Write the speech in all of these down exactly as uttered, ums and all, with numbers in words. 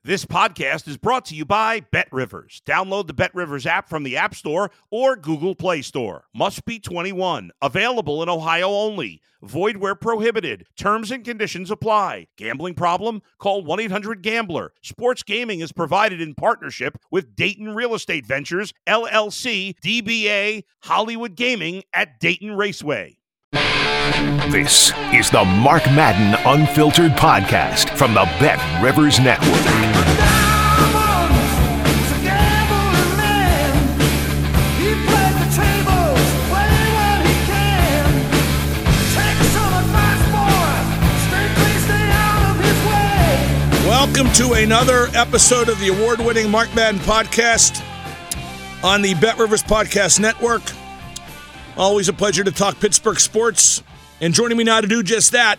This podcast is brought to you by BetRivers. Download the BetRivers app from the App Store or Google Play Store. Must be twenty-one. Available in Ohio only. Void where prohibited. Terms and conditions apply. Gambling problem? Call one eight hundred gambler. Sports gaming is provided in partnership with Dayton Real Estate Ventures, L L C, D B A, Hollywood Gaming at Dayton Raceway. This is the Mark Madden Unfiltered Podcast from the BetRivers Network. Welcome to another episode of the award-winning Mark Madden Podcast on the BetRivers Podcast Network. Always a pleasure to talk Pittsburgh sports. And joining me now to do just that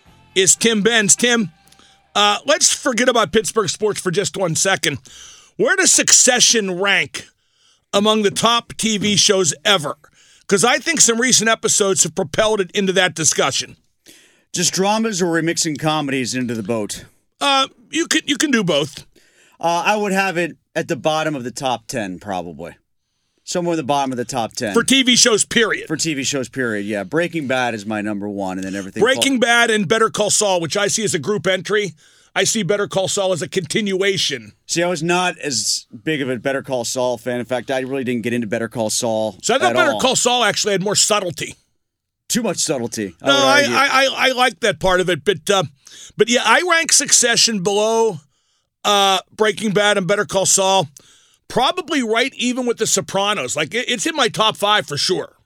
is Tim Benz. Tim, uh, let's forget about Pittsburgh sports for just one second. Where does Succession rank among the top T V shows ever? Because I think some recent episodes have propelled it into that discussion. Just dramas, or remixing comedies into the boat? Uh, you can you can do both. Uh, I would have it at the bottom of the top ten, probably. Somewhere in the bottom of the top ten. For T V shows, period. For T V shows, period, yeah. Breaking Bad is my number one, and then everything. Breaking fall- Bad and Better Call Saul, which I see as a group entry. I see Better Call Saul as a continuation. See, I was not as big of a Better Call Saul fan. In fact, I really didn't get into Better Call Saul So I thought at Better all. Call Saul actually had more subtlety. Too much subtlety. I No, would I, argue. I, I, I like that part of it, but uh, but yeah, I rank Succession below uh, Breaking Bad and Better Call Saul, probably right even with The Sopranos. Like it, it's in my top five for sure.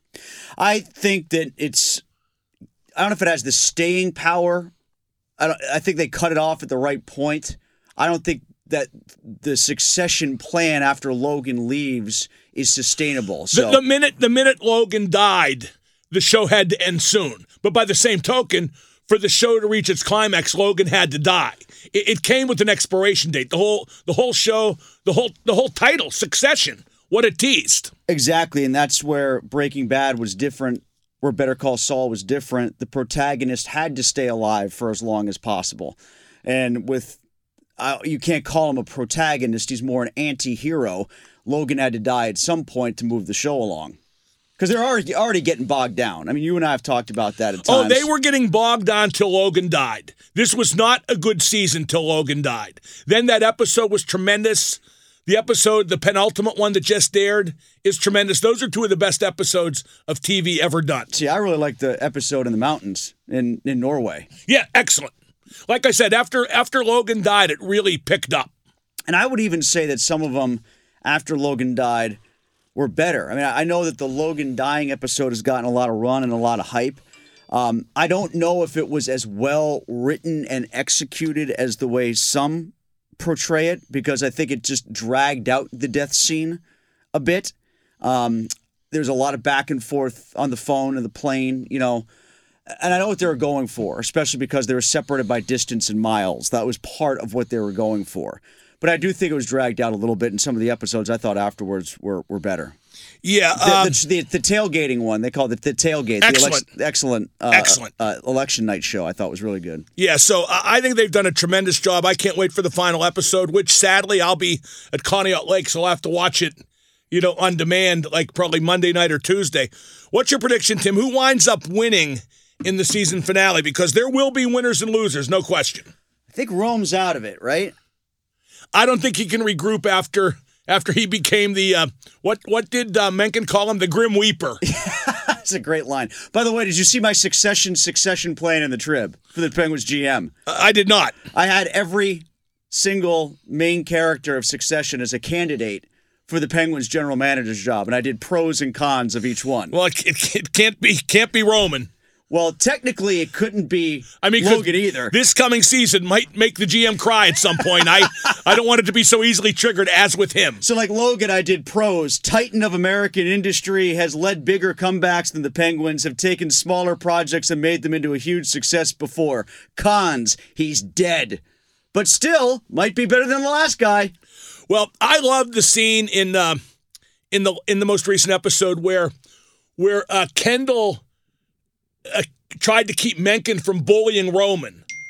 I think that it's. I don't know if it has the staying power. I don't, I think they cut it off at the right point. I don't think that the succession plan after Logan leaves is sustainable. So The, the minute the minute Logan died, the show had to end soon. But by the same token, for the show to reach its climax, Logan had to die. It, it came with an expiration date. The whole the whole show, the whole the whole title, Succession, what it teased. exactly, and that's where Breaking Bad was different, where Better Call Saul was different. The protagonist had to stay alive for as long as possible. And with, uh, you can't call him a protagonist, he's more an anti-hero. Logan had to die at some point to move the show along. Because they're already, already getting bogged down. I mean, you and I have talked about that at Oh, times. they were getting bogged down till Logan died. This was not a good season till Logan died. Then that episode was tremendous. The episode, the penultimate one that just aired, is tremendous. Those are two of the best episodes of T V ever done. See, I really like the episode in the mountains in, in Norway. Yeah, excellent. Like I said, after after Logan died, it really picked up. And I would even say that some of them, after Logan died, were better. I mean, I know that the Logan dying episode has gotten a lot of run and a lot of hype. Um, I don't know if it was as well written and executed as the way some portray it, because I think it just dragged out the death scene a bit. Um, there's a lot of back and forth on the phone and the plane, you know. And I know what they were going for, especially because they were separated by distance and miles. That was part of what they were going for. But I do think it was dragged out a little bit, and some of the episodes I thought afterwards were, were better. Yeah. The, Um, the, the, the tailgating one, they called it the tailgate. Excellent. The election, excellent. Uh, Excellent. Uh, election night show, I thought was really good. yeah, so I I think they've done a tremendous job. I can't wait for the final episode, which sadly I'll be at Conneaut Lake, so I'll have to watch it, you know, on demand, like probably Monday night or Tuesday. What's your prediction, Tim? Who winds up winning in the season finale? Because there will be winners and losers, no question. I think Rome's out of it, right? I don't think he can regroup after after he became the uh, what what did uh, Mencken call him? The Grim Weeper. That's a great line. By the way, did you see my succession succession plan in the Trib for the Penguins G M? Uh, I did not. I had every single main character of Succession as a candidate for the Penguins general manager's job, and I did pros and cons of each one. Well, it, it, it can't be can't be Roman. Well, technically, it couldn't be I mean, 'cause Logan either. This coming season might make the G M cry at some point. I I don't want it to be so easily triggered as with him. So, like Logan, I did pros. Titan of American industry, has led bigger comebacks than the Penguins, have taken smaller projects and made them into a huge success before. Cons, he's dead. But still, might be better than the last guy. Well, I loved the scene in uh, in the in the most recent episode where where uh, Kendall uh, tried to keep Mencken from bullying Roman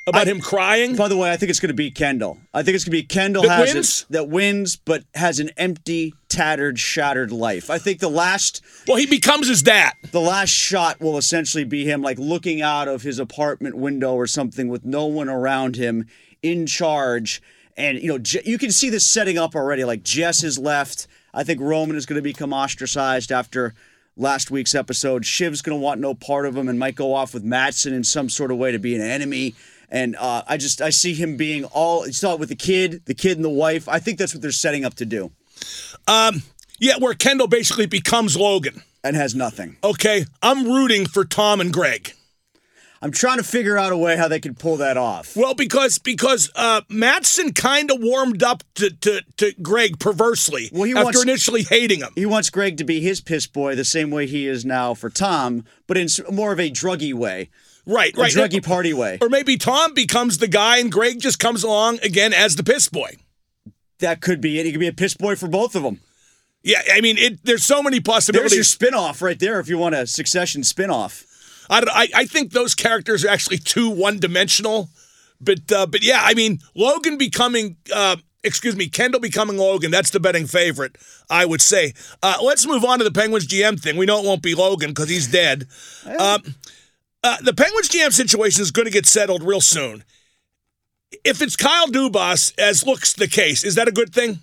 about I, him crying. By the way, I think it's going to be Kendall. I think it's going to be Kendall that has wins? It, that wins, but has an empty, tattered, shattered life. I think the last Well, he becomes his dad. the last shot will essentially be him like looking out of his apartment window or something with no one around him, in charge. And you know, Je- you can see this setting up already. Like Jess is left. I think Roman is going to become ostracized after last week's episode. Shiv's going to want no part of him and might go off with Mattson in some sort of way to be an enemy. And uh, I just I see him being all. You saw it with the kid, the kid and the wife. I think that's what they're setting up to do. Um, yeah, where Kendall basically becomes Logan. And has nothing. Okay, I'm rooting for Tom and Greg. I'm trying to figure out a way how they can pull that off. Well, because because uh, Mattson kind of warmed up to, to, to Greg perversely Well, he after wants- initially hating him. He wants Greg to be his piss boy the same way he is now for Tom, but in s- more of a druggy way. Right, A right. druggy party way. Or maybe Tom becomes the guy and Greg just comes along again as the piss boy. That could be it. He could be a piss boy for both of them. Yeah, I mean, it, there's so many There's possibilities. your spin-off right there if you want a Succession spin-off. I, don't- I, I think those characters are actually too one-dimensional. But, uh, but yeah, I mean, Logan becoming, uh, excuse me, Kendall becoming Logan, that's the betting favorite, I would say. Uh, let's move on to the Penguins G M thing. We know it won't be Logan because he's dead. Um, uh, the Penguins G M situation is going to get settled real soon. If it's Kyle Dubas, as looks the case, is that a good thing?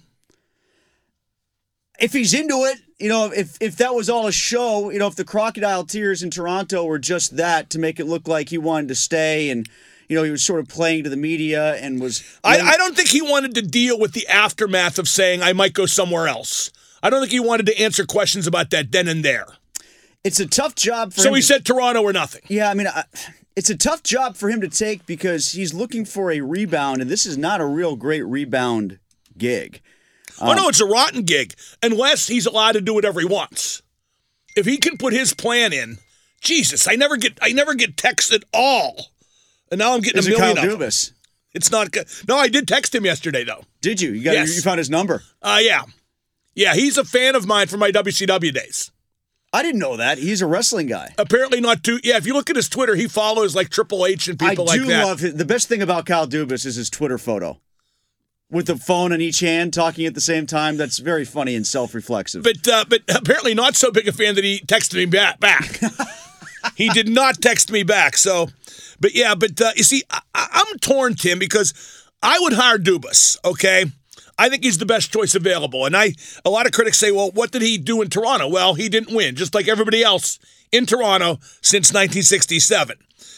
If he's into it, you know, if if that was all a show, you know, if the crocodile tears in Toronto were just that to make it look like he wanted to stay and, you know, he was sort of playing to the media and was... I, I don't think he wanted to deal with the aftermath of saying, I might go somewhere else. I don't think he wanted to answer questions about that then and there. It's a tough job for So him he to- said Toronto or nothing. Yeah, I mean, I, it's a tough job for him to take because he's looking for a rebound, and this is not a real great rebound gig. Oh, no, it's a rotten gig, unless he's allowed to do whatever he wants. If he can put his plan in, Jesus, I never get I never get texts at all. And now I'm getting Is a it million Kyle of them. Dubas? It's not good. No, I did text him yesterday, though. Did you? You got Yes. you found his number. Uh, yeah. Yeah, he's a fan of mine from my W C W days. I didn't know that. He's a wrestling guy. Apparently not too. Yeah, if you look at his Twitter, he follows like Triple H and people I like do that. love his, the best thing about Kyle Dubas is his Twitter photo. With the phone in each hand, talking at the same time. That's very funny and self-reflexive. But uh, but apparently not so big a fan that he texted me back. back. He did not text me back. So, but yeah, but uh, you see, I, I'm torn, Tim, because I would hire Dubas. Okay, I think he's the best choice available. And I, a lot of critics say, well, what did he do in Toronto? Well, he didn't win, just like everybody else in Toronto since nineteen sixty-seven.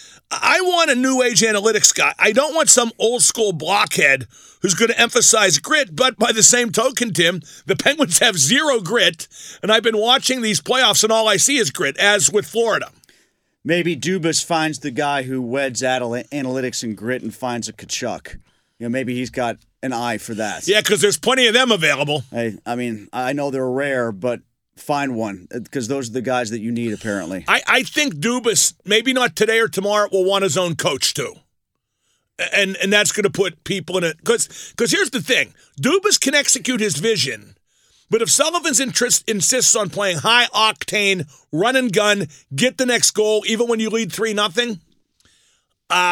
I want a new age analytics guy. I don't want some old school blockhead who's going to emphasize grit, but by the same token, Tim, the Penguins have zero grit, and I've been watching these playoffs, and all I see is grit, as with Florida. Maybe Dubas finds the guy who weds adal- analytics and grit and finds a Kachuk. You know, maybe he's got an eye for that. Yeah, because there's plenty of them available. Hey, I mean, I know they're rare, but find one because those are the guys that you need, apparently. I, I think Dubas, maybe not today or tomorrow, will want his own coach too. And and that's going to put people in it. Because because here's the thing. Dubas can execute his vision, but if Sullivan's interest insists on playing high-octane, run and gun, get the next goal, even when you lead three nothing, uh,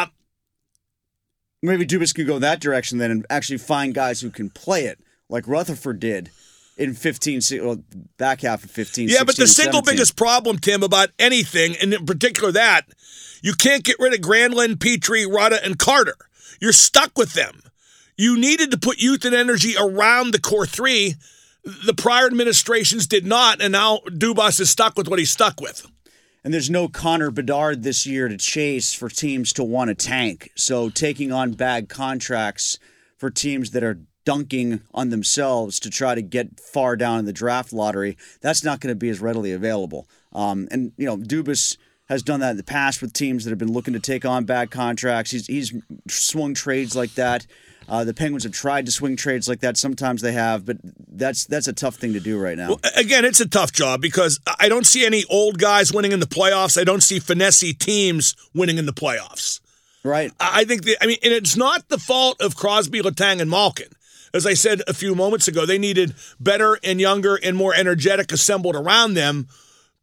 Maybe Dubas could go that direction then and actually find guys who can play it, like Rutherford did in fifteen, well, back half of fifteen, yeah, but the sixteen, single seventeen. biggest problem, Tim, about anything, and in particular that, you can't get rid of Granlund, Petrie, Rutta, and Carter. You're stuck with them. You needed to put youth and energy around the core three. The prior administrations did not, and now Dubas is stuck with what he's stuck with. And there's no Connor Bedard this year to chase for teams to want to tank. So taking on bad contracts for teams that are dunking on themselves to try to get far down in the draft lottery, that's not going to be as readily available. Um, and, you know, Dubas has done that in the past with teams that have been looking to take on bad contracts. He's, he's swung trades like that. Uh, the Penguins have tried to swing trades like that. Sometimes they have, but that's that's a tough thing to do right now. Well, again, it's a tough job because I don't see any old guys winning in the playoffs. I don't see finesse teams winning in the playoffs. Right. I think, the, I mean, and it's not the fault of Crosby, Letang, and Malkin. As I said a few moments ago, they needed better and younger and more energetic assembled around them.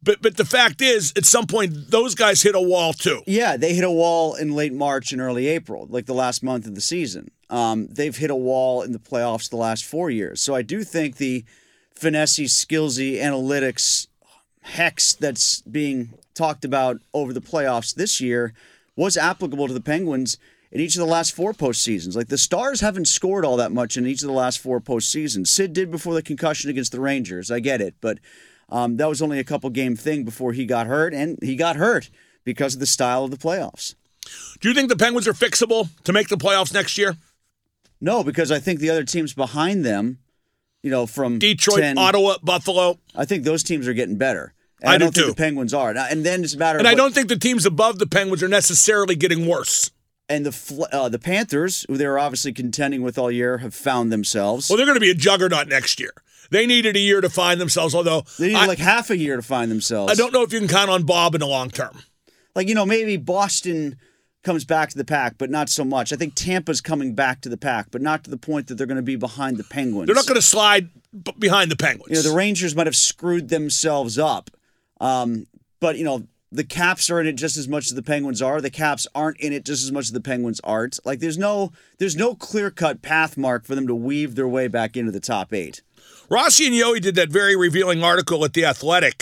But but the fact is, at some point, those guys hit a wall too. Yeah, they hit a wall in late March and early April, like the last month of the season. Um, they've hit a wall in the playoffs the last four years. So I do think the finesse, skillsy, analytics hex that's being talked about over the playoffs this year was applicable to the Penguins in each of the last four postseasons. Like, the Stars haven't scored all that much in each of the last four postseasons. Sid did before the concussion against the Rangers. I get it, but um, that was only a couple game thing before he got hurt, and he got hurt because of the style of the playoffs. Do you think the Penguins are fixable to make the playoffs next year? No, because I think the other teams behind them, you know, from Detroit, ten, Ottawa, Buffalo. I think those teams are getting better. And I, I don't do think too. the Penguins are. And then it's a matter and of I what, don't think the teams above the Penguins are necessarily getting worse. And the uh, the Panthers, who they were obviously contending with all year, have found themselves. Well, they're going to be a juggernaut next year. They needed a year to find themselves, although They needed I, like half a year to find themselves. I don't know if you can count on Bob in the long term. Like, you know, maybe Boston comes back to the pack, but not so much. I think Tampa's coming back to the pack, but not to the point that they're going to be behind the Penguins. They're not going to slide b- behind the Penguins. You know, the Rangers might have screwed themselves up. Um, but, you know, the Caps are in it just as much as the Penguins are. The Caps aren't in it just as much as the Penguins aren't. Like, there's no there's no clear-cut path mark for them to weave their way back into the top eight. Rossi and Yohe did that very revealing article at The Athletic.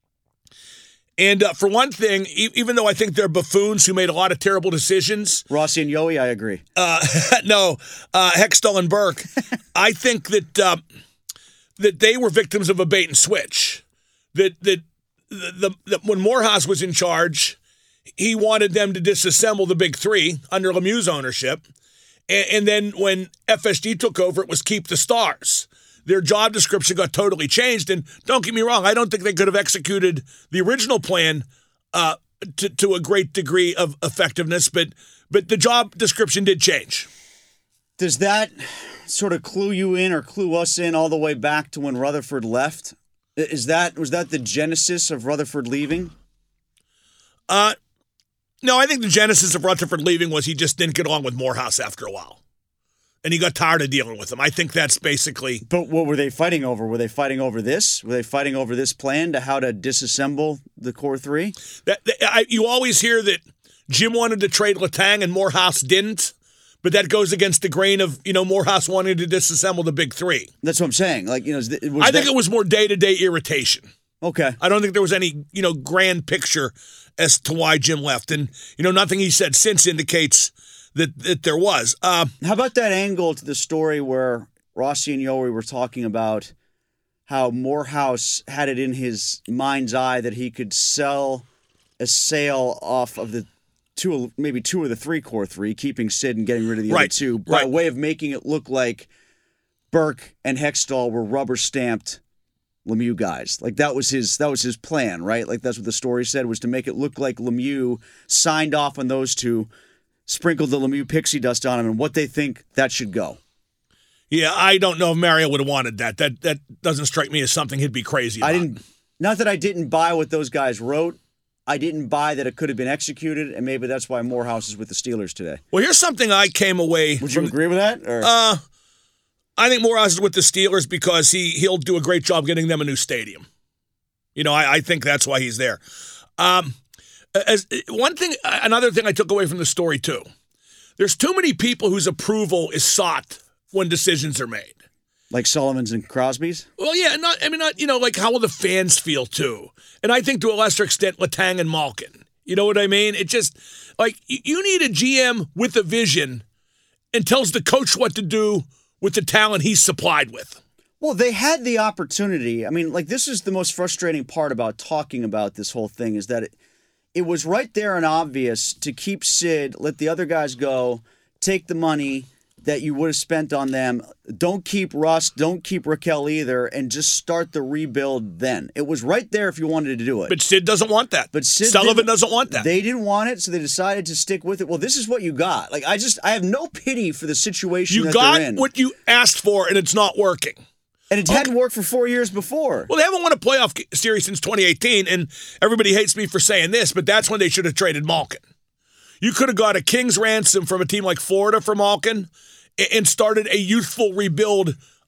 And uh, for one thing, e- even though I think they're buffoons who made a lot of terrible decisions. Rossi and Yohe, I agree. Uh, no, uh, Hextall and Burke. I think that uh, that they were victims of a bait and switch. That that the, the, the when Morehouse was in charge, he wanted them to disassemble the big three under Lemieux's ownership, and, and then when F S G took over, it was keep the stars. Their job description got totally changed, and don't get me wrong, I don't think they could have executed the original plan uh, to, to a great degree of effectiveness, but but the job description did change. Does that sort of clue you in or clue us in all the way back to when Rutherford left? Is that was that the genesis of Rutherford leaving? Uh, no, I think the genesis of Rutherford leaving was he just didn't get along with Morehouse after a while. And he got tired of dealing with him. I think that's basically... But what were they fighting over? Were they fighting over this? Were they fighting over this plan to how to disassemble the core three? That, that I, you always hear that Jim wanted to trade Letang and Morehouse didn't, but that goes against the grain of, you know, Morehouse wanting to disassemble the big three. That's what I'm saying. Like, you know, was I think that... it was more day-to-day irritation. Okay. I don't think there was any, you know, grand picture as to why Jim left. And, you know, nothing he said since indicates... That, that there was. Uh, how about that angle to the story where Rossi and Yohe were talking about how Morehouse had it in his mind's eye that he could sell a sale off of the two, maybe two of the three core three, keeping Sid and getting rid of the right, other two, by right. way of making it look like Burke and Hextall were rubber stamped Lemieux guys. Like that was his that was his plan, right? Like that's what the story said, was to make it look like Lemieux signed off on those two, sprinkled the Lemieux pixie dust on him, and what they think that should go. Yeah, I don't know if Mario would have wanted that. That that doesn't strike me as something he'd be crazy about. I didn't. Not that I didn't buy what those guys wrote. I didn't buy that it could have been executed, and maybe that's why Morehouse is with the Steelers today. Well, here's something I came away. Would from, you agree with that? Or? Uh, I think Morehouse is with the Steelers because he he'll do a great job getting them a new stadium. You know, I, I think that's why he's there. Um, as one thing, another thing I took away from the story too. There's too many people whose approval is sought when decisions are made. Like Sullivan's and Crosby's? Well, yeah, not I mean, not, you know, like how will the fans feel too? And I think to a lesser extent, Letang and Malkin. You know what I mean? It just, like, you need a G M with a vision and tells the coach what to do with the talent he's supplied with. Well, they had the opportunity. I mean, like, this is the most frustrating part about talking about this whole thing, is that it, it was right there and obvious to keep Sid, let the other guys go, take the money that you would have spent on them, don't keep Russ, don't keep Raquel either, and just start the rebuild then. It was right there if you wanted to do it. But Sid doesn't want that. But Sid Sullivan doesn't want that. They didn't want it, so they decided to stick with it. Well, this is what you got. Like, I just, I have no pity for the situation you that got they're in. what you asked for, and it's not working. And it hadn't worked for four years before. Well, they haven't won a playoff series since twenty eighteen, and everybody hates me for saying this, but that's when they should have traded Malkin. You could have got a king's ransom from a team like Florida for Malkin and started a youthful rebuild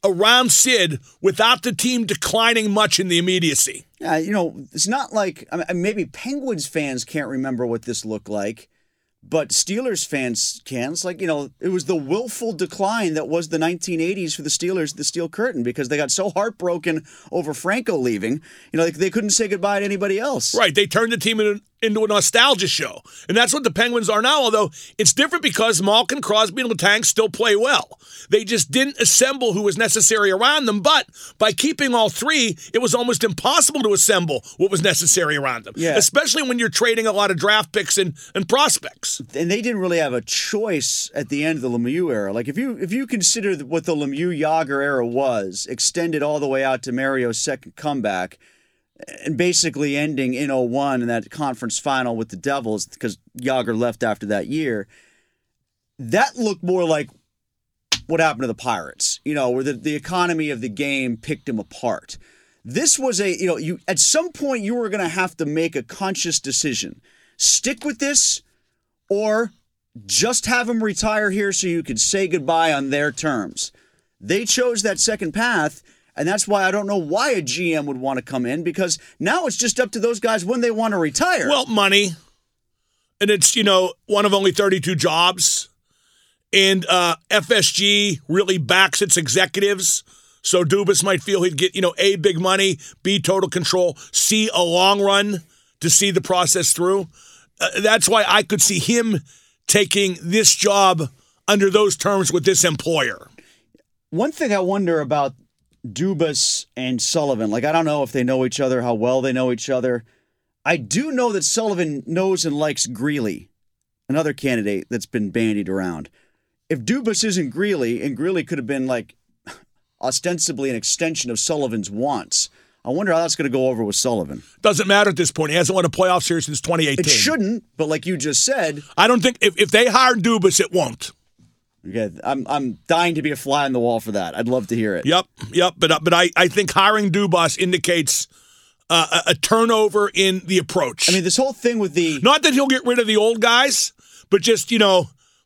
around Sid without the team declining much in the immediacy. Yeah, you know, it's not like I mean, maybe Penguins fans can't remember what this looked like, but Steelers fans can. It's like, you know, it was the willful decline that was the nineteen eighties for the Steelers, the Steel Curtain, because they got so heartbroken over Franco leaving. You know, they, they couldn't say goodbye to anybody else. Right. They turned the team into, into a nostalgia show. And that's what the Penguins are now, although it's different because Malkin, Crosby, and Letang still play well. They just didn't assemble who was necessary around them, but by keeping all three, it was almost impossible to assemble what was necessary around them, yeah. especially when you're trading a lot of draft picks and, and prospects. And they didn't really have a choice at the end of the Lemieux era. Like, if you if you consider what the Lemieux-Yager era was, extended all the way out to Mario's second comeback, and basically ending in oh one in that conference final with the Devils because Yager left after that year, that looked more like what happened to the Pirates, you know, where the, the economy of the game picked them apart. This was a, you know, you at some point you were going to have to make a conscious decision. Stick with this or just have them retire here so you could say goodbye on their terms. They chose that second path, and that's why I don't know why a G M would want to come in, because now it's just up to those guys when they want to retire. Well, money. And it's, you know, one of only thirty-two jobs. And uh, F S G really backs its executives. So Dubas might feel he'd get, you know, A, big money, B, total control, C, a long run to see the process through. Uh, that's why I could see him taking this job under those terms with this employer. One thing I wonder about Dubas and Sullivan, like, I don't know if they know each other, how well they know each other. I do know that Sullivan knows and likes Greeley, another candidate that's been bandied around. If Dubas isn't Greeley, and Greeley could have been, like, ostensibly an extension of Sullivan's wants, I wonder how that's going to go over with Sullivan. Doesn't matter at this point. He hasn't won a playoff series since twenty eighteen. It shouldn't, but like you just said, I don't think if, if they hire Dubas, it won't. Okay, I'm I'm dying to be a fly on the wall for that. I'd love to hear it. Yep, yep. But but I, I think hiring Dubas indicates uh, a, a turnover in the approach. I mean, this whole thing with the not that he'll get rid of the old guys, but just, you know,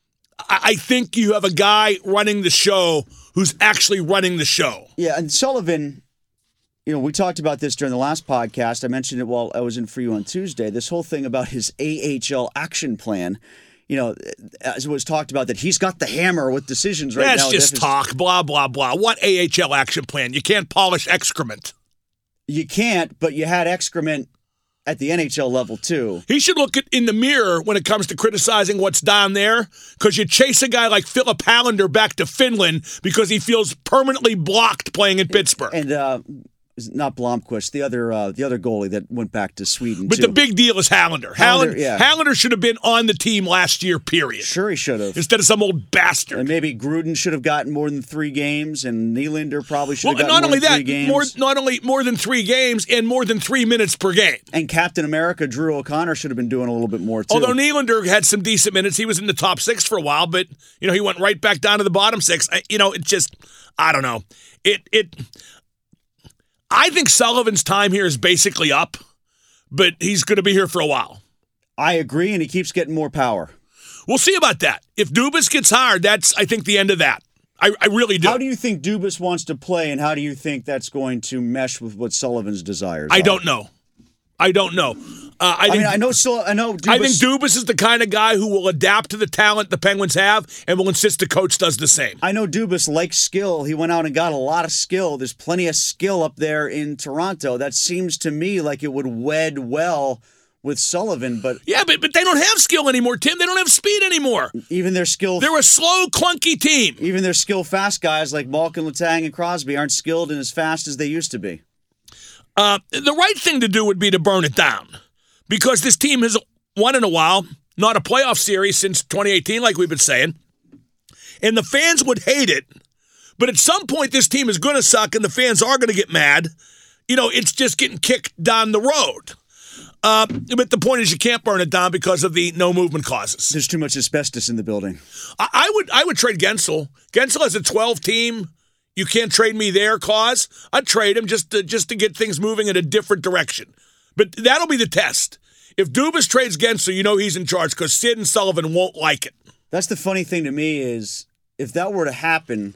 I, I think you have a guy running the show who's actually running the show. Yeah, and Sullivan, you know, we talked about this during the last podcast. I mentioned it while I was in for you on Tuesday. This whole thing about his A H L action plan. You know, as it was talked about, that he's got the hammer with decisions right That's now. That's just talk, blah, blah, blah. What A H L action plan? You can't polish excrement. You can't, but you had excrement at the N H L level, too. He should look at, in the mirror when it comes to criticizing what's down there, because you chase a guy like Philip Hallander back to Finland because he feels permanently blocked playing in Pittsburgh. And, uh... not Blomqvist, the other uh, the other goalie that went back to Sweden, But too. the big deal is Hallander. Hallander, Hallander, yeah. Hallander should have been on the team last year, period. Sure he should have. Instead of some old bastard. And maybe Gruden should have gotten more than three games, and Nylander probably should well, have gotten not more only than that, three games. More, not only more than three games, and more than three minutes per game. And Captain America, Drew O'Connor, should have been doing a little bit more, too. Although Nylander had some decent minutes. He was in the top six for a while, but, you know, he went right back down to the bottom six. I, you know, it just, I don't know. It, it... I think Sullivan's time here is basically up, but he's going to be here for a while. I agree, and he keeps getting more power. We'll see about that. If Dubas gets hired, that's, I think, the end of that. I, I really do. How do you think Dubas wants to play, and how do you think that's going to mesh with what Sullivan's desires I are? don't know. I don't know. Uh, I, I think, mean, I know. Sul- I know. Dubas, I think Dubas is the kind of guy who will adapt to the talent the Penguins have and will insist the coach does the same. I know Dubas likes skill. He went out and got a lot of skill. There's plenty of skill up there in Toronto. That seems to me like it would wed well with Sullivan. But yeah, but but they don't have skill anymore, Tim. They don't have speed anymore. Even their skill, they're a slow, clunky team. Even their skill fast guys like Malkin, Letang, and Crosby aren't skilled and as fast as they used to be. Uh, the right thing to do would be to burn it down, because this team has won in a while, not a playoff series since twenty eighteen, like we've been saying. And the fans would hate it, but at some point this team is going to suck and the fans are going to get mad. You know, it's just getting kicked down the road. Uh, but the point is you can't burn it down because of the no movement clauses. There's too much asbestos in the building. I, I would I would trade Gensel. Gensel has a twelve-team, you can't trade me there cause. I'd trade him just to, just to get things moving in a different direction. But that'll be the test. If Dubas trades Gensel, you know he's in charge because Sid and Sullivan won't like it. That's the funny thing to me is if that were to happen,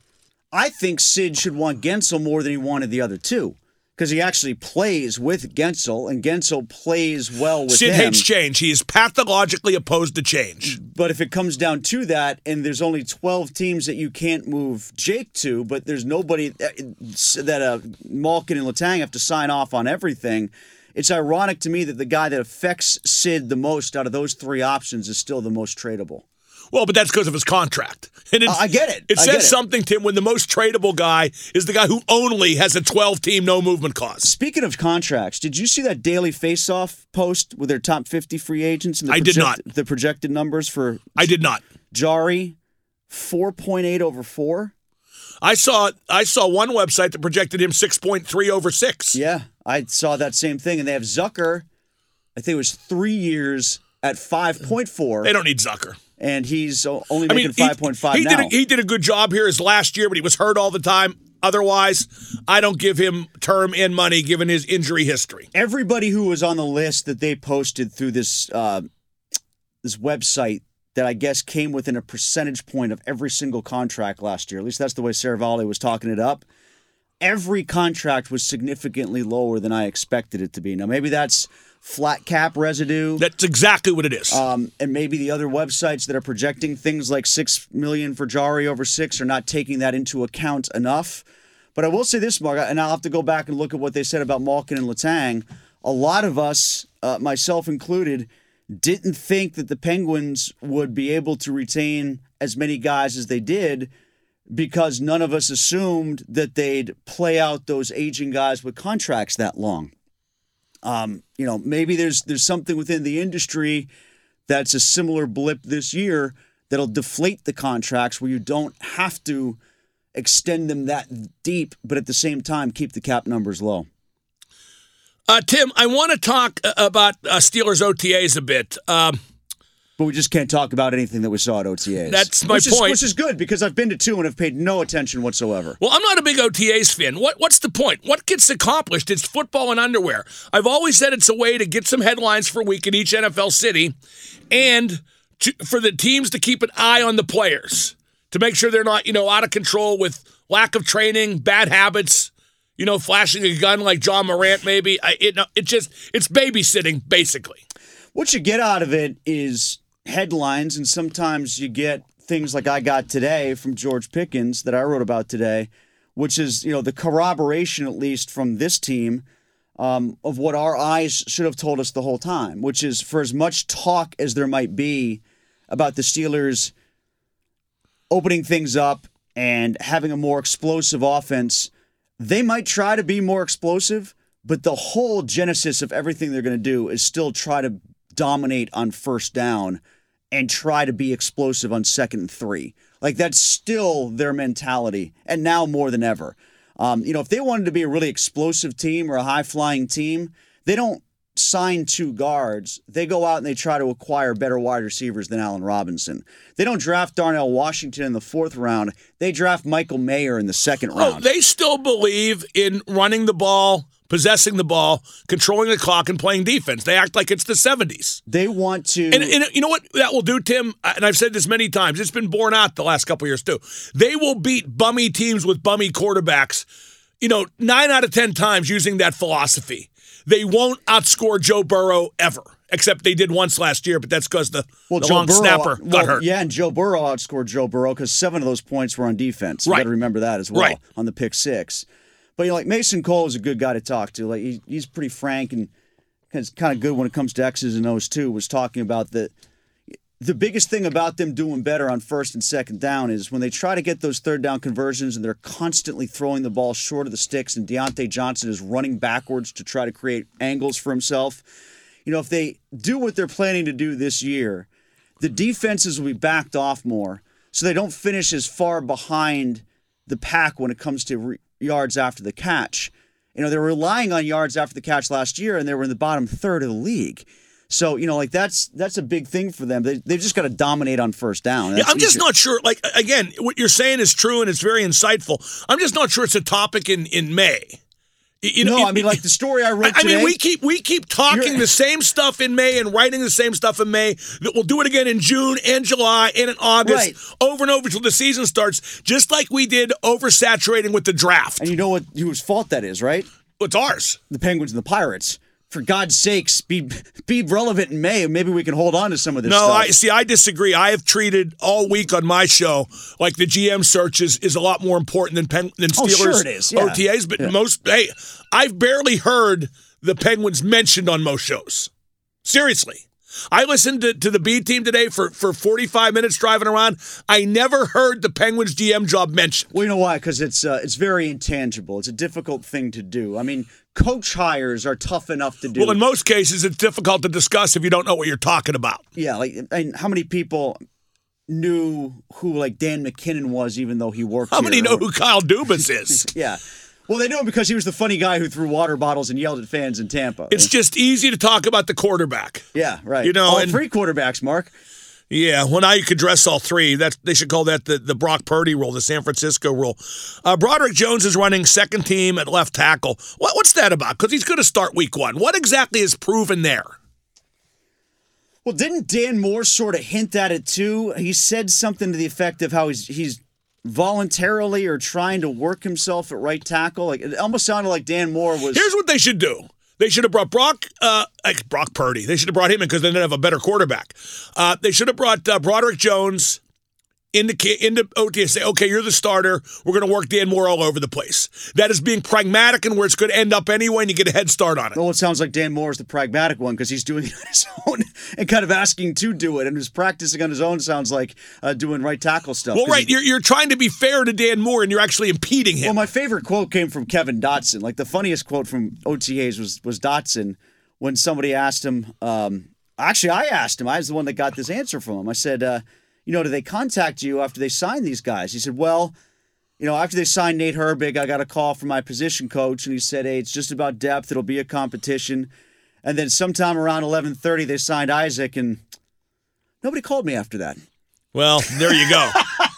I think Sid should want Gensel more than he wanted the other two. Because he actually plays with Gensel, and Gensel plays well with Sid him. Sid hates change. He is pathologically opposed to change. But if it comes down to that, and there's only twelve teams that you can't move Jake to, but there's nobody that uh, Malkin and Letang have to sign off on everything, it's ironic to me that the guy that affects Sid the most out of those three options is still the most tradable. Well, but that's because of his contract. And uh, I get it. It I says get it. something, Tim, when the most tradable guy is the guy who only has a twelve-team no-movement clause. Speaking of contracts, did you see that Daily Face-Off post with their top fifty free agents? And the I project- did not. The projected numbers for I did not. Jari, four point eight over four. I saw I saw one website that projected him six point three over six. Yeah, I saw that same thing. And they have Zucker, I think it was three years at five point four. They don't need Zucker. And he's only I making mean, five point five he, he now. Did a, he did a good job here his last year, but he was hurt all the time. Otherwise, I don't give him term and money given his injury history. Everybody who was on the list that they posted through this uh, this website that I guess came within a percentage point of every single contract last year, at least that's the way Saravalli was talking it up, every contract was significantly lower than I expected it to be. Now, maybe that's flat cap residue. That's exactly what it is. Um, and maybe the other websites that are projecting things like six million for Jari over six are not taking that into account enough. But I will say this, Mark, and I'll have to go back and look at what they said about Malkin and Letang. A lot of us, uh, myself included, didn't think that the Penguins would be able to retain as many guys as they did because none of us assumed that they'd play out those aging guys with contracts that long. Um, you know, maybe there's there's something within the industry that's a similar blip this year that'll deflate the contracts where you don't have to extend them that deep, but at the same time keep the cap numbers low. Uh, Tim, I want to talk about uh, Steelers O T As a bit. Um, But we just can't talk about anything that we saw at O T As. That's my which point. Is, which is good because I've been to two and have paid no attention whatsoever. Well, I'm not a big O T As fan. What What's the point? What gets accomplished? It's football and underwear. I've always said it's a way to get some headlines for a week in each N F L city and to, for the teams to keep an eye on the players, to make sure they're not, you know, out of control with lack of training, bad habits, you know, flashing a gun like John Morant maybe. I, it, it just, it's babysitting, basically. What you get out of it is headlines, and sometimes you get things like I got today from George Pickens that I wrote about today, which is, you know, the corroboration, at least from this team, um, of what our eyes should have told us the whole time, which is for as much talk as there might be about the Steelers opening things up and having a more explosive offense, they might try to be more explosive, but the whole genesis of everything they're going to do is still try to dominate on first down and try to be explosive on second and three. Like, that's still their mentality, and now more than ever. Um, you know, if they wanted to be a really explosive team or a high-flying team, they don't sign two guards. They go out and they try to acquire better wide receivers than Allen Robinson. They don't draft Darnell Washington in the fourth round. They draft Michael Mayer in the second round. Oh, they still believe in running the ball, possessing the ball, controlling the clock, and playing defense. They act like it's the seventies. They want to... And, and you know what that will do, Tim? And I've said this many times. It's been borne out the last couple of years, too. They will beat bummy teams with bummy quarterbacks, you know, nine out of ten times using that philosophy. They won't outscore Joe Burrow ever, except they did once last year, but that's because the, well, the Joe long Burrow, snapper got well, hurt. Yeah, and Joe Burrow outscored Joe Burrow because seven of those points were on defense. You Right. got to remember that as well Right. on the pick six. But you know, like Mason Cole is a good guy to talk to. Like he, he's pretty frank and it's kind of good when it comes to X's and O's too. Was talking about the the biggest thing about them doing better on first and second down is when they try to get those third down conversions and they're constantly throwing the ball short of the sticks and Deontay Johnson is running backwards to try to create angles for himself. You know, if they do what they're planning to do this year, the defenses will be backed off more so they don't finish as far behind the pack when it comes to re- yards after the catch. You know, they were relying on yards after the catch last year and they were in the bottom third of the league. So, you know, like that's that's a big thing for them. They, they've just got to dominate on first down. Yeah, That's I'm just easier. not sure. Like, again, what you're saying is true and it's very insightful. I'm just not sure it's a topic in, in May. You no, know, I mean, like the story I wrote I, I today. mean, we keep we keep talking You're- the same stuff in May and writing the same stuff in May. That we'll do it again in June and July and in August, Right. over and over until the season starts. Just like we did oversaturating with the draft. And you know what? Whose fault that is, right? It's ours. The Penguins and the Pirates. For God's sakes, be be relevant in May. Maybe we can hold on to some of this No, stuff. I see. I disagree. I have treated all week on my show like the G M search is, is a lot more important than Pen, than Oh, Steelers sure it is, yeah. O T As. But Yeah. most, hey, I've barely heard the Penguins mentioned on most shows. Seriously. I listened to, to the B team today for, for forty-five minutes driving around. I never heard the Penguins G M job mentioned. Well, you know why? Because it's uh, it's very intangible. It's a difficult thing to do. I mean, coach hires are tough enough to do. Well, in most cases, it's difficult to discuss if you don't know what you're talking about. Yeah, like, and how many people knew who like Dan McKinnon was, even though he worked? How many here? know who Kyle Dubas is? Yeah. Well, they knew him because he was the funny guy who threw water bottles and yelled at fans in Tampa. It's just easy to talk about the quarterback. yeah, right. You know, all and- three quarterbacks, Mark. Yeah, well, now you could dress all three. That's they should call that the, the Brock Purdy rule, the San Francisco rule. Uh, Broderick Jones is running second team at left tackle. What, what's that about? Because he's going to start week one. What exactly is proven there? Well, didn't Dan Moore sort of hint at it too? He said something to the effect of how he's he's voluntarily or trying to work himself at right tackle. Like it almost sounded like Dan Moore was. Here's what they should do. They should have brought Brock, uh, like Brock Purdy. They should have brought him in because they didn't have a better quarterback. Uh, they should have brought uh, Broderick Jones into into O T A and say, okay, you're the starter. We're going to work Dan Moore all over the place. That is being pragmatic and where it's going to end up anyway, and you get a head start on it. Well, it sounds like Dan Moore is the pragmatic one because he's doing it on his own and kind of asking to do it, and his practicing on his own sounds like uh, doing right tackle stuff. Well, 'Cause right, he- you're you're trying to be fair to Dan Moore, and you're actually impeding him. Well, my favorite quote came from Kevin Dotson. Like the funniest quote from O T As was was Dotson when somebody asked him. Um, actually, I asked him. I was the one that got this answer from him. I said, uh, "You know, do they contact you after they sign these guys?" He said, "Well, you know, after they signed Nate Herbig, I got a call from my position coach, and he said, hey, it's just about depth. It'll be a competition." And then sometime around eleven thirty, they signed Isaac, and nobody called me after that. Well, there you go.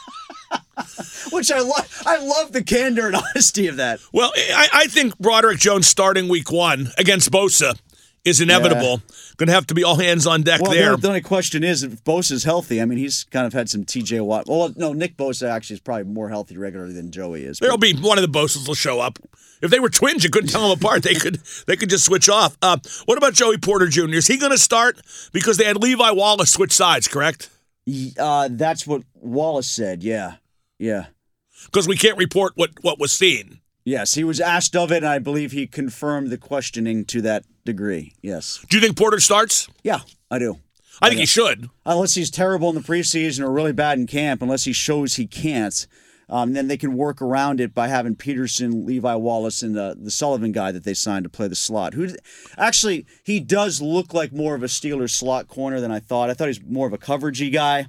Which I love. I love the candor and honesty of that. Well, I, I think Broderick Jones starting week one against Bosa is inevitable. Going to have to be all hands on deck Well, there. the, the only question is if Bosa's healthy. I mean, he's kind of had some T J Watt. Well, no, Nick Bosa actually is probably more healthy regularly than Joey is. There'll be one of the Bosas will show up. If they were twins, you couldn't tell them apart. They could they could just switch off. Uh, what about Joey Porter Junior? Is he going to start? Because they had Levi Wallace switch sides, correct? Uh, that's what Wallace said. Yeah, yeah, Because we can't report what, what was seen. yes. He was asked of it, and I believe he confirmed the questioning to that degree. Yes. Do you think Porter starts? Yeah, I do. I think he should. Unless he's terrible in the preseason or really bad in camp, unless he shows he can't. Um, then they can work around it by having Peterson, Levi Wallace, and the, the Sullivan guy that they signed to play the slot. Who actually, he does look like more of a Steelers slot corner than I thought. I thought he's more of a coveragey guy,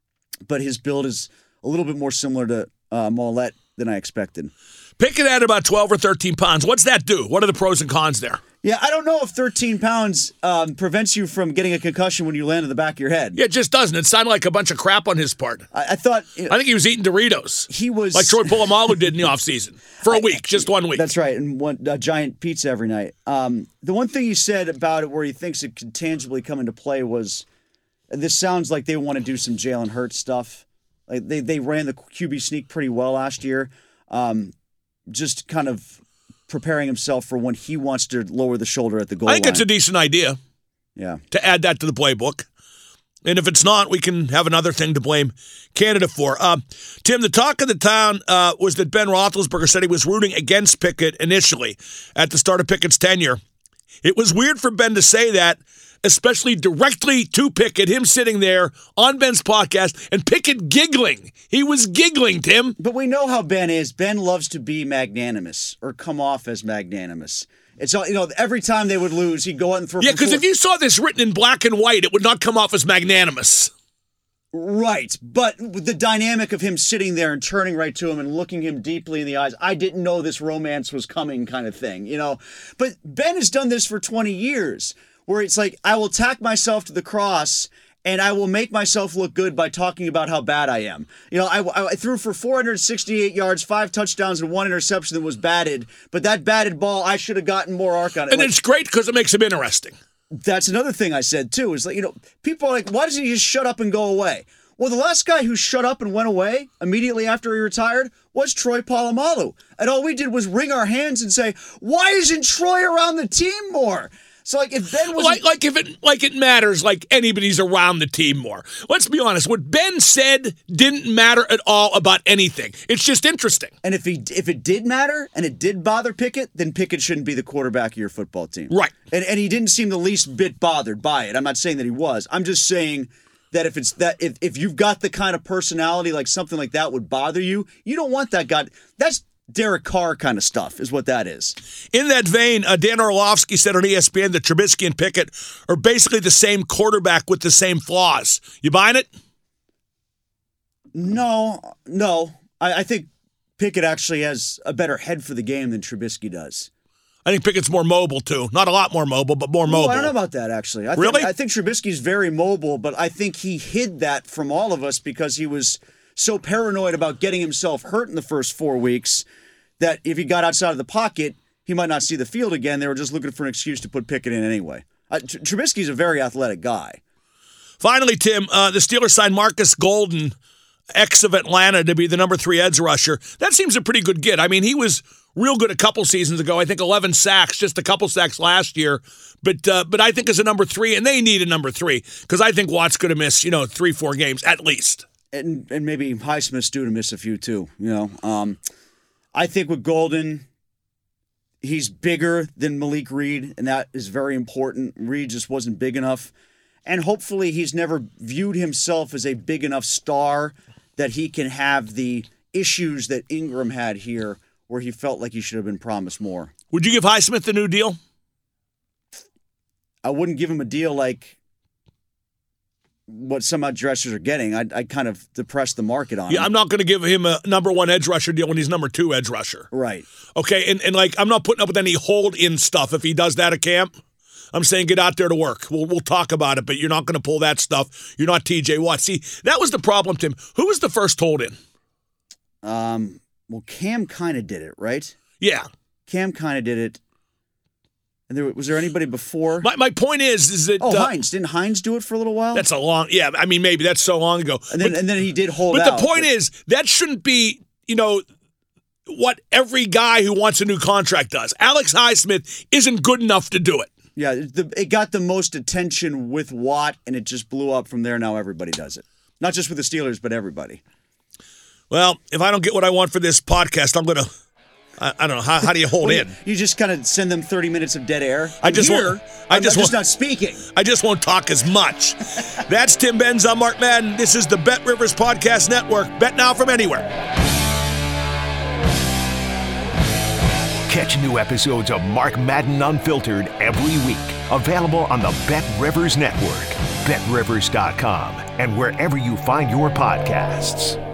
but his build is a little bit more similar to uh, Mollett than I expected. Pickett at about twelve or thirteen pounds. What's that do? What are the pros and cons there? Yeah, I don't know if thirteen pounds um, prevents you from getting a concussion when you land in the back of your head. Yeah, it just doesn't. It sounded like a bunch of crap on his part. I, I thought you know, I think he was eating Doritos. he was Like Troy Polamalu did in the offseason. For a week, just one week. That's right, and one a giant pizza every night. Um, the one thing he said about it, where he thinks it could tangibly come into play, was this sounds like they want to do some Jalen Hurts stuff. Like they they ran the Q B sneak pretty well last year, um, just kind of preparing himself for when he wants to lower the shoulder at the goal I think line. it's a decent idea yeah. to add that to the playbook. And if it's not, we can have another thing to blame Canada for. Uh, Tim, the talk of the town uh, was that Ben Roethlisberger said he was rooting against Pickett initially at the start of Pickett's tenure. It was weird for Ben to say that, especially directly to Pickett, him sitting there on Ben's podcast, and Pickett giggling. He was giggling, Tim. But we know how Ben is. Ben loves to be magnanimous or come off as magnanimous. It's all you know. Every time they would lose, he'd go out and throw. Yeah, for because four- if you saw this written in black and white, it would not come off as magnanimous. Right, but the dynamic of him sitting there and turning right to him and looking him deeply in the eyes, I didn't know this romance was coming kind of thing, you know. But Ben has done this for twenty years, where it's like, I will tack myself to the cross and I will make myself look good by talking about how bad I am. You know, I, I threw for four hundred sixty-eight yards, five touchdowns, and one interception that was batted, but that batted ball, I should have gotten more arc on it. And like, it's great because it makes him interesting. That's another thing I said, too, is like, you know, people are like, why doesn't he just shut up and go away? Well, the last guy who shut up and went away immediately after he retired was Troy Polamalu. And all we did was wring our hands and say, why isn't Troy around the team more? So, like, if Ben was like, like if it like it matters, like anybody's around the team more. Let's be honest. What Ben said didn't matter at all about anything. It's just interesting. And if he if it did matter and it did bother Pickett, then Pickett shouldn't be the quarterback of your football team. Right. And and he didn't seem the least bit bothered by it. I'm not saying that he was. I'm just saying that if it's that if, if you've got the kind of personality like something like that would bother you, you don't want that guy. That's Derek Carr kind of stuff is what that is. In that vein, uh, Dan Orlovsky said on E S P N that Trubisky and Pickett are basically the same quarterback with the same flaws. You buying it? No, no. I, I think Pickett actually has a better head for the game than Trubisky does. I think Pickett's more mobile, too. Not a lot more mobile, but more mobile. Oh, I don't know about that, actually. I really? Think, I think Trubisky's very mobile, but I think he hid that from all of us because he was so paranoid about getting himself hurt in the first four weeks that if he got outside of the pocket, he might not see the field again. They were just looking for an excuse to put Pickett in anyway. Uh, Tr- Trubisky's a very athletic guy. Finally, Tim, uh, the Steelers signed Marcus Golden, ex of Atlanta, to be the number three edge rusher. That seems a pretty good get. I mean, he was real good a couple seasons ago. I think eleven sacks, just a couple sacks last year. But uh, but I think as a number three, and they need a number three, because I think Watt's going to miss, you know, three, four games at least. And and maybe Highsmith's due to miss a few too, you know. Um, I think with Golden, he's bigger than Malik Reed, and that is very important. Reed just wasn't big enough. And hopefully he's never viewed himself as a big enough star that he can have the issues that Ingram had here where he felt like he should have been promised more. Would you give Highsmith the new deal? I wouldn't give him a deal like what some edge rushers are getting. I'd, I'd kind of depress the market on Yeah, him. I'm not going to give him a number one edge rusher deal when he's number two edge rusher. Right. Okay, and, and like I'm not putting up with any hold-in stuff if he does that at camp. I'm saying get out there to work. We'll we'll talk about it, but you're not going to pull that stuff. You're not T J Watt. See, that was the problem, Tim. Who was the first hold-in? Um. Well, Cam kind of did it, right? Yeah. Cam kind of did it. And there was there anybody before? My my point is is that oh, uh, Hines didn't Hines do it for a little while? That's a long. Yeah, I mean maybe that's so long ago. And then but, and then he did hold but out. But the point but, is that shouldn't be, you know, what every guy who wants a new contract does. Alex Highsmith isn't good enough to do it. Yeah, the, it got the most attention with Watt, and it just blew up from there. Now everybody does it. Not just with the Steelers, but everybody. Well, if I don't get what I want for this podcast, I'm going to, I, I don't know, how, how do you hold well, in? You, you just kind of send them thirty minutes of dead air. I just here, won't, I I'm just, not, won't, just not speaking. I just won't talk as much. That's Tim Benz. I'm Mark Madden. This is the Bet Rivers Podcast Network. Bet now from anywhere. Catch new episodes of Mark Madden Unfiltered every week. Available on the Bet Rivers Network, bet rivers dot com, and wherever you find your podcasts.